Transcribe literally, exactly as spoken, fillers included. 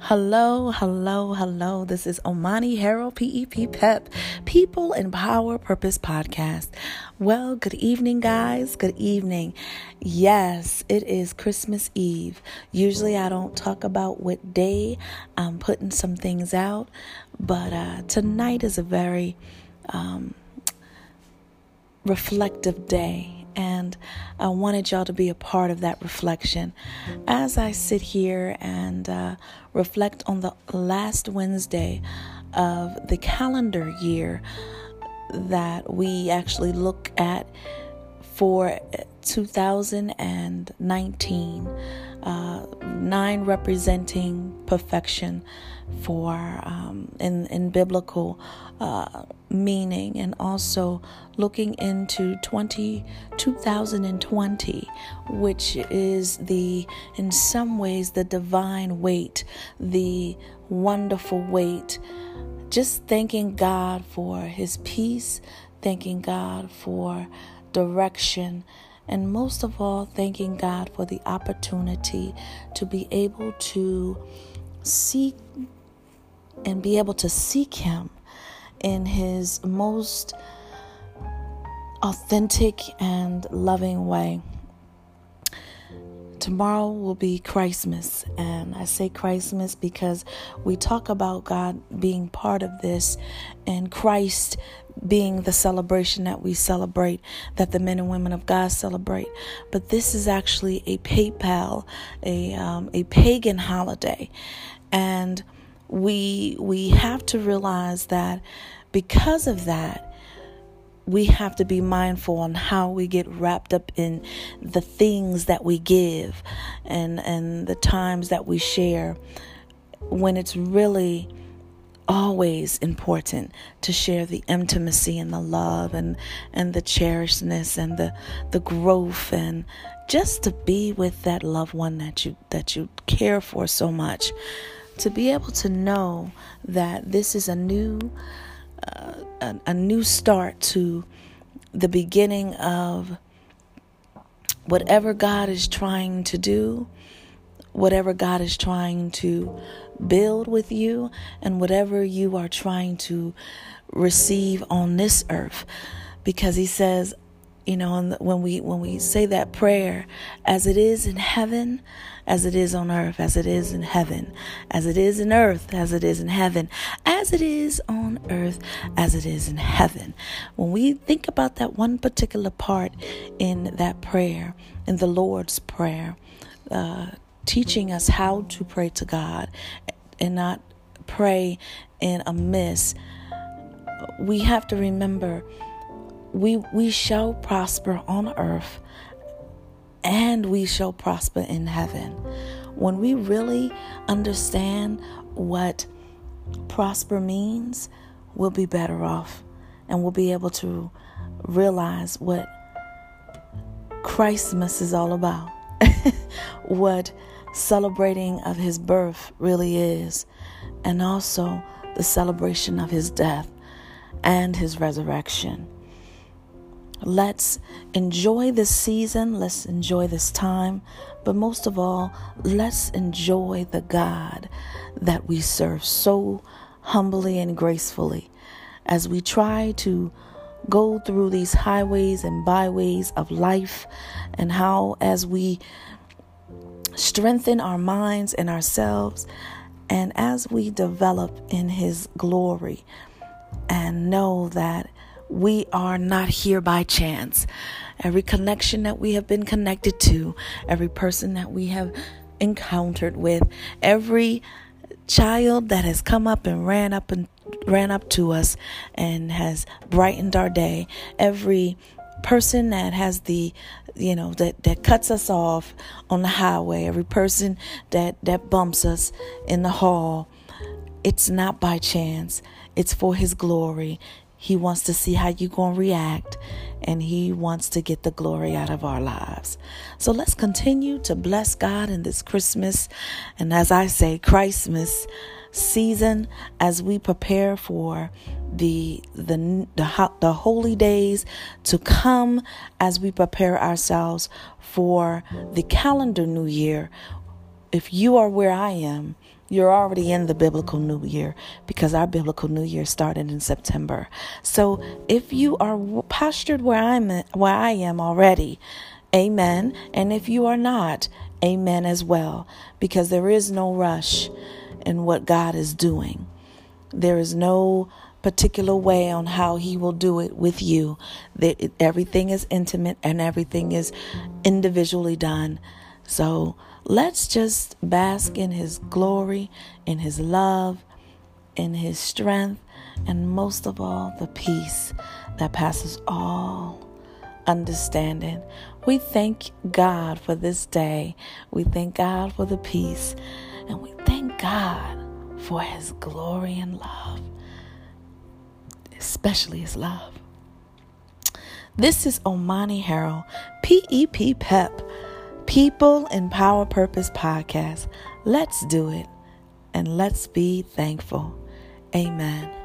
Hello, hello, hello. This is Omani Harold, P E P Pep, People in Power Purpose Podcast. Well, good evening, guys. Good evening. Yes, it is Christmas Eve. Usually I don't talk about what day I'm putting some things out, but uh, tonight is a very um, reflective day. And I wanted y'all to be a part of that reflection as I sit here and uh, reflect on the last Wednesday of the calendar year that we actually look at for two thousand nineteen, uh, nine representing perfection for um, in in biblical uh, meaning, and also looking into twenty, two thousand twenty, which is the in some ways the divine weight, the wonderful weight. Just thanking God for His peace, thanking God for direction, and most of all, thanking God for the opportunity to be able to seek and be able to seek Him in His most authentic and loving way. Tomorrow will be Christmas, and I say Christmas because we talk about God being part of this and Christ being the celebration that we celebrate, that the men and women of God celebrate. But this is actually a PayPal, a um, a pagan holiday, and we we have to realize that because of that, we have to be mindful on how we get wrapped up in the things that we give and, and the times that we share, when it's really always important to share the intimacy and the love and, and the cherishedness and the, the growth, and just to be with that loved one that you that you care for so much. To be able to know that this is a new Uh, a, a new start to the beginning of whatever God is trying to do, whatever God is trying to build with you, and whatever you are trying to receive on this earth. Because He says, you know, when we when we say that prayer, as it is in heaven, as it is on earth, as it is in heaven, as it is in earth, as it is in heaven, as it is on earth, as it is in heaven. When we think about that one particular part in that prayer, in the Lord's Prayer, uh, teaching us how to pray to God and not pray in a miss, we have to remember we we shall prosper on earth, and we shall prosper in heaven. When we really understand what prosper means, we'll be better off, and we'll be able to realize what Christmas is all about, what celebrating of His birth really is, and also the celebration of His death and His resurrection. Let's enjoy this season. Let's enjoy this time. But most of all, let's enjoy the God that we serve so humbly and gracefully as we try to go through these highways and byways of life, and how as we strengthen our minds and ourselves, and as we develop in His glory, and know that we are not here by chance. Every connection that we have been connected to, every person that we have encountered with, every child that has come up and ran up and ran up to us and has brightened our day, every person that has the, you know, that, that cuts us off on the highway, every person that, that bumps us in the hall, it's not by chance. It's for His glory. He wants to see how you're going to react, and He wants to get the glory out of our lives. So let's continue to bless God in this Christmas, and as I say, Christmas season, as we prepare for the the the, the holy days to come, as we prepare ourselves for the calendar new year, if you are where I am, you're already in the biblical new year, because our biblical new year started in September. So if you are postured where I'm at, where I am already, amen. And if you are not, amen as well, because there is no rush in what God is doing. There is no particular way on how he will do it with you. That everything is intimate and everything is individually done. So let's just bask in his glory, in his love, in his strength, and most of all, the peace that passes all understanding. We thank God for this day. We thank God for the peace. And we thank God for his glory and love, especially his love. This is Omani Harrell, P E P, PEP, People in Power Purpose Podcast. Let's do it, and let's be thankful. Amen.